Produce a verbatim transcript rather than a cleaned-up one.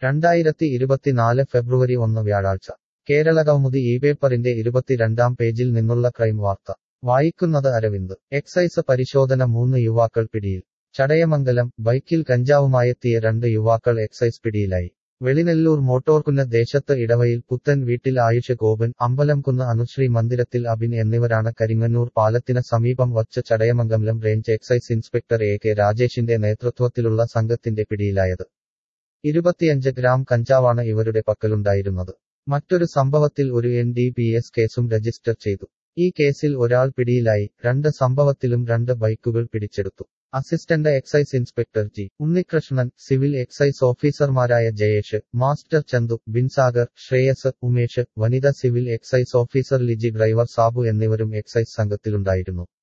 രണ്ടായിരത്തി ഇരുപത്തിനാല് ഫെബ്രുവരി ഒന്ന് വ്യാഴാഴ്ച കേരളകൗമുദി ഈ പേപ്പറിന്റെ ഇരുപത്തിരണ്ടാം പേജിൽ നിന്നുള്ള ക്രൈം വാർത്ത വായിക്കുന്നത് അരവിന്ദ് എക്സൈസ് പരിശോധന മൂന്ന് യുവാക്കൾ പിടിയിൽ ചടയമംഗലം ബൈക്കിൽ കഞ്ചാവുമായെത്തിയ രണ്ട് യുവാക്കൾ എക്സൈസ് പിടിയിലായി വെളിനെല്ലൂർ മോട്ടോർകുന്ന് ദേശത്ത് ഇടവയിൽ പുത്തൻ വീട്ടിൽ ആയുഷ് ഗോപൻ അമ്പലംകുന്ന് അനുശ്രീ മന്ദിരത്തിൽ അബിൻ എന്നിവരാണ് കരിങ്ങന്നൂർ പാലത്തിന് സമീപം വച്ച് Chadayamangalam range excise inspector A K രാജേഷിന്റെ നേതൃത്വത്തിലുള്ള സംഘത്തിന്റെ പിടിയിലായത് ഇരുപത്തിയഞ്ച് ഗ്രാം കഞ്ചാവാണ് ഇവരുടെ പക്കലുണ്ടായിരുന്നത് മറ്റൊരു സംഭവത്തിൽ ഒരു എൻ ഡി പി എസ് കേസും രജിസ്റ്റർ ചെയ്തു ഈ കേസിൽ ഒരാൾ പിടിയിലായി രണ്ട് സംഭവത്തിലും രണ്ട് ബൈക്കുകൾ പിടിച്ചെടുത്തു assistant excise inspector G Unnikrishnan civil excise ഓഫീസർമാരായ ജയേഷ് മാസ്റ്റർ ചന്തു ബിൻസാഗർ ശ്രേയസ് ഉമേഷ് വനിത civil excise officer Liji driver Sabu എന്നിവരും എക്സൈസ് സംഘത്തിലുണ്ടായിരുന്നു